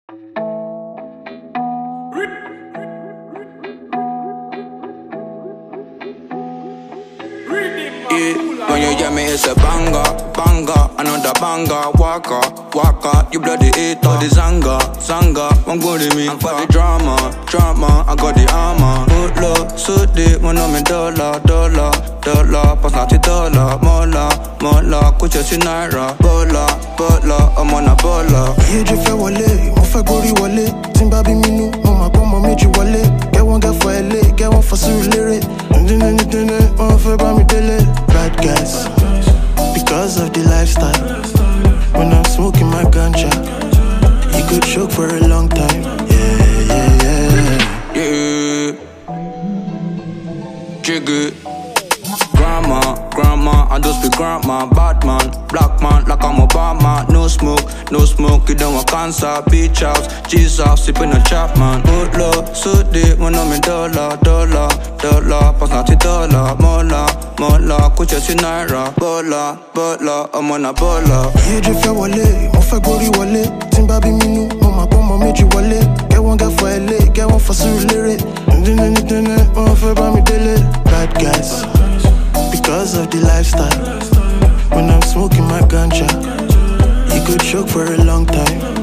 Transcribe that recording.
When you hear me, it's a banger, banger, another banger. Waka, waka, you bloody eater. The zanga, zanga, one good in me. And for the drama, drama, I got the armor. Good luck, so deep, when I'm in dollar, dollar, dollar. Pass not the dollar, mola, mola. Kuch si naira, bola, bola, I'm on a bola. Iye je fẹ́ wọlé, mo fẹ́ gorí wọlé. Tí n bá bí mi nú, mo máa pọ́n mọ méjì wọlé. Get one get for LA, get one for Surulere. Ndinenidine, wọ́n fẹ́ bá mi délé. Bad guys, because of the lifestyle. When I'm smoking my ganja, you could choke for a long time. Yeah, yeah, yeah. Yeah, jiggy. Grandma, grandma, I just be grandma. Bad man, black man, like I'm Obama. No smoke, you don't want cancer. Beach house, Jesus, sipping a chap, man. Good love, so deep when I'm in dollar, dollar, dollar. Pass not the dollar, mola, mola. Kuch si naira, bola, bola, I'm on a bola. Iye je fẹ́ wọlé, mo fẹ́ gorí wọlé. Tí n bá bí mi nú, mo máa pọ́n mọ méjì wọlé. Get one get for LA, get one for Surulere. Ndinenidine, wọ́n fẹ́ bá mi délé. Bad guys, because of the lifestyle. When I'm smoking my ganja, you could choke for a long time.